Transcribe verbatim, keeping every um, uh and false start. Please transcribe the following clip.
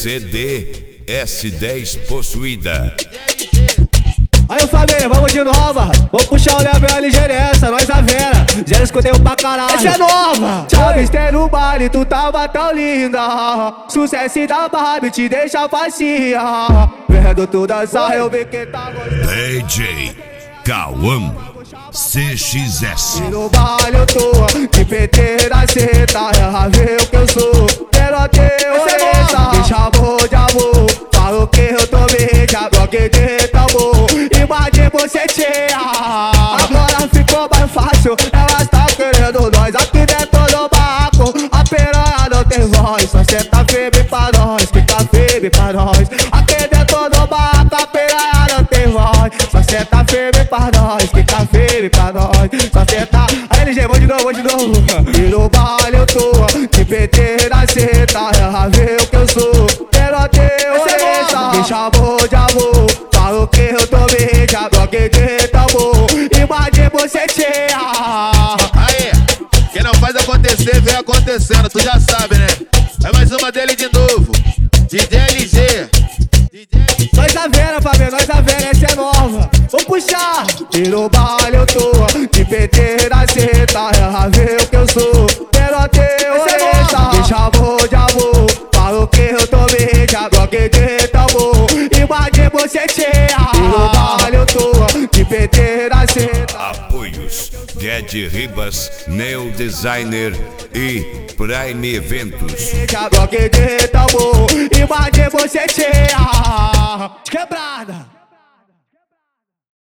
C D S dez possuída. Aí família, vamos de nova. Vou puxar o level L G nessa, nós a Vera. Já escutei pra caralho. Essa é nova. Te avistei no baile, tu tava tão linda. Sucesso da Barbie te deixa facinha. Vendo tu dançar, eu vi que tá gostando. D J Cauã C X S. E no baile eu tô de P T da seta. Ela vê o que eu sou. Quero terrorista. Me chamou de amor. Falou que eu tô bem, já bloqueei de tambor. Invadi você tia. Agora ficou mais fácil. Elas tá querendo nós aqui dentro do barraco. A piranha não tem voz, só cê tá firme pra nós. Que tá firme pra nós. Aqui dentro do barraco a piranha não tem voz. Só cê tá firme pra nós. Que tá firme pra nós. Só cê tá. Aí L G, vou de novo, vou de novo. E no baile eu tô de P T na seta. Ela vê o que eu sou. Quero terrorista. Me chamou de amor. Falou que eu tô bem, já bloqueei de tambor. Invadi você tia. Aí, quem não faz acontecer, vem acontecendo, tu já sabe, né? É mais uma dele de novo, D J L G. Nós a Vera, família, nós a Vera, essa é nova. Vou puxar. E no baile eu tô de P T na seta. Ela vê o que eu sou. Quero terrorista. Me chamou de amor. Falou que eu tô bem, já bloqueei de tambor. Invadi você tia. E no baile eu tô de P T na seta. Apoios Ged Ribas, Neo Designer e Prime Eventos. Já bloqueei de tambor. Invadi você tia. Quebrada.